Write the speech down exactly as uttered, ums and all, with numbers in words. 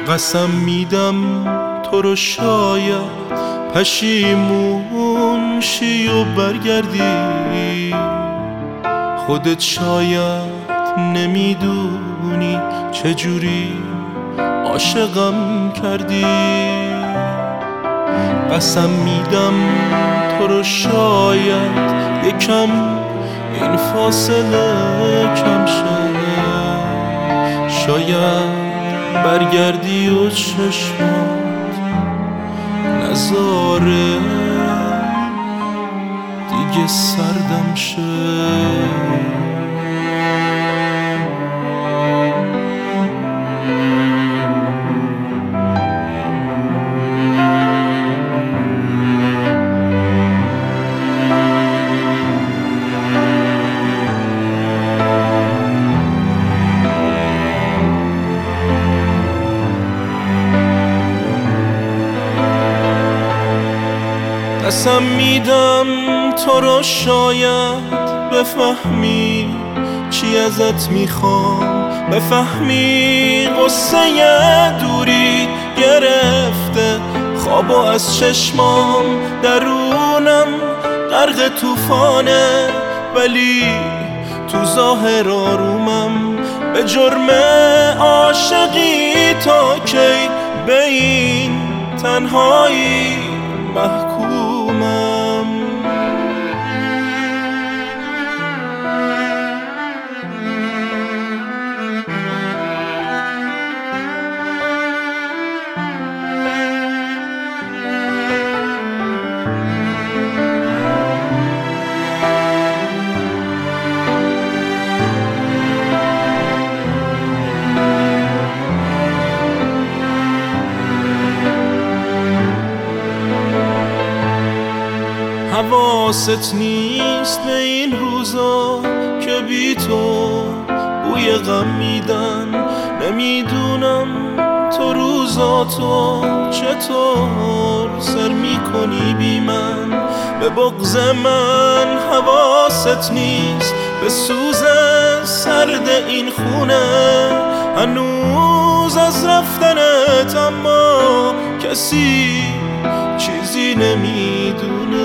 قسم میدم تو رو شاید پشیمون شی و برگردی، خودت شاید نمیدونی چجوری عاشقم کردی. قسم میدم تو رو شاید یکم این فاصله کم شه، شاید برگردی و چشمات نذاره دیگه سردم شه. قسم میدم تو رو شاید بفهمی چی ازت میخوام، بفهمی قصه دوری گرفته خوابو از چشمام، درونم غرق طوفانه ولی تو ظاهر آرومم، به جرم عاشقی تا کی به این تنهایی محکومم. حواست نیست به این روزا که بی تو بوی غم میدن، نمیدونم تو روزاتو چطور سر میکنی بی من، به بغض من حواست نیست به سوز سرد این خونه، هنوز از رفتنت اما کسی چیزی نمیدونه.